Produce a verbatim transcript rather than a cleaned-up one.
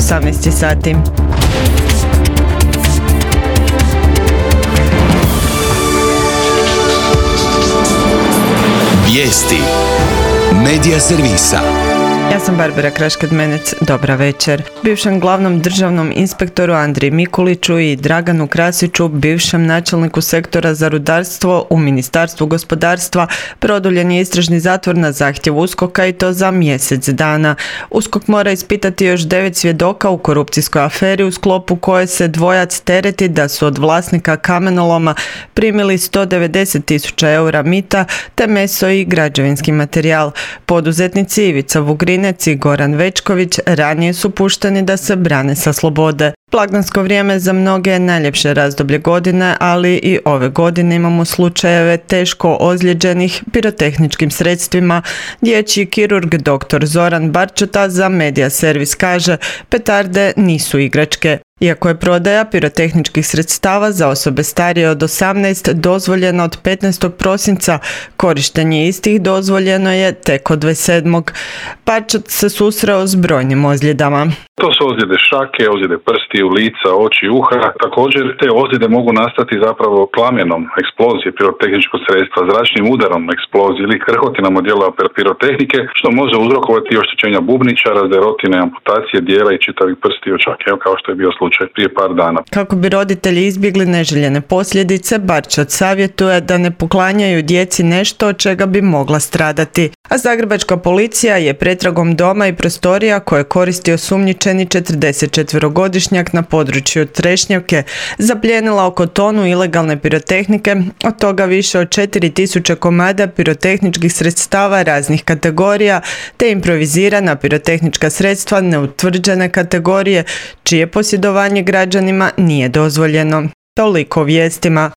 osamnaest sati. Vijesti Medija servisa. Ja sam Barbara Kraškad-Menec, dobra večer. Bivšem glavnom državnom inspektoru Andriji Mikuliću i Draganu Krasiću, bivšem načelniku sektora za rudarstvo u Ministarstvu gospodarstva, produljen je istražni zatvor na zahtjev USKOK-a i to za mjesec dana. USKOK mora ispitati još devet svjedoka u korupcijskoj aferi u sklopu koje se dvojac tereti da su od vlasnika kamenoloma primili sto devedeset tisuća eura mita te meso i građevinski materijal. Poduzetnici Ivica Vugrinec i Goran Večković ranije su pušteni da se brane sa slobode. Blagdansko vrijeme za mnoge je najljepše razdoblje godine, ali i ove godine imamo slučajeve teško ozlijeđenih pirotehničkim sredstvima. Dječji kirurg dr. Zoran Barčota za Medija servis kaže: petarde nisu igračke. Iako je prodaja pirotehničkih sredstava za osobe starije od osamnaest dozvoljena od petnaestog prosinca, korištenje istih dozvoljeno je tek od dvadeset sedmog Barčot se susreo s brojnim ozljedama. To su ozljede šake, ozljede prstiju, lica, oči, uha. Također te ozljede mogu nastati zapravo plamjenom eksplozije pirotehničkog sredstva, zračnim udarom eksplozije ili krhotinama dijela pirotehnike, što može uzrokovati oštećenja bubnića, razderotine, amputacije dijela i čitavih prstiju čak, evo kao što je bio slučaj prije par dana. Kako bi roditelji izbjegli neželjene posljedice, Barčot savjetuje da ne poklanjaju djeci nešto od čega bi mogla stradati. A zagrebačka policija je pretragom doma i prostorija koje koristio osumnjičeni četrdesetčetverogodišnjak na području Trešnjevke zaplijenila oko tonu ilegalne pirotehnike, od toga više od četiri tisuće komada pirotehničkih sredstava raznih kategorija te improvizirana pirotehnička sredstva neutvrđene kategorije čije posjedovanje građanima nije dozvoljeno. Toliko o vijestima.